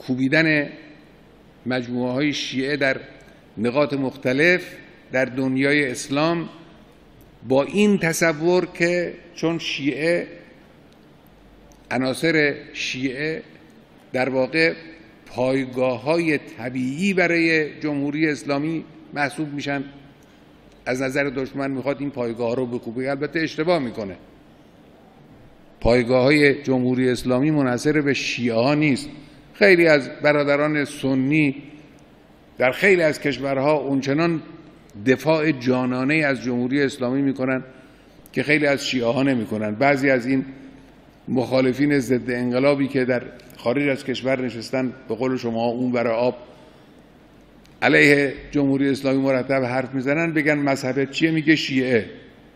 کوبیدن مجموعه‌های شیعه در نقاط مختلف در دنیای اسلام با این تصور که چون شیعه، عناصر شیعه در واقع پایگاه‌های طبیعی برای جمهوری اسلامی محسوب میشن، از نظر دشمن میخواد این پایگاه رو بکوبه. البته اشتباه میکنه. پایگاه‌های جمهوری اسلامی منحصر به شیعه ها نیست. خیلی از برادران سنی در خیلی از کشورها اونچنان دفاع جانانه از جمهوری اسلامی میکنن که خیلی از شیعه ها نمیکنن. بعضی از این مخالفین ضد انقلابی که در خارج از کشور نشستن، به قول شما اون برای آب، علیه جمهوری اسلامی مرتب حرف میزنن، بگن مذهبت چیه؟ میگه شیعه.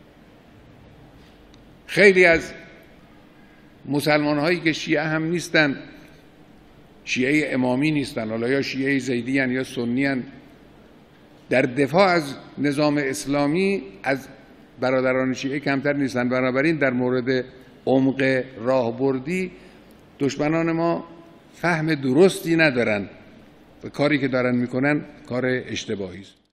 خیلی از مسلمان هایی که شیعه هم نیستن، شیعه امامی نیستن، حالا یا شیعه زیدی هن یا سنی هن، در دفاع از نظام اسلامی از برادران شیعه کمتر نیستن. بنابراین در مورد عمق راهبردی دشمنان ما فهم درستی ندارن و کاری که دارن میکنن کار اشتباهی است.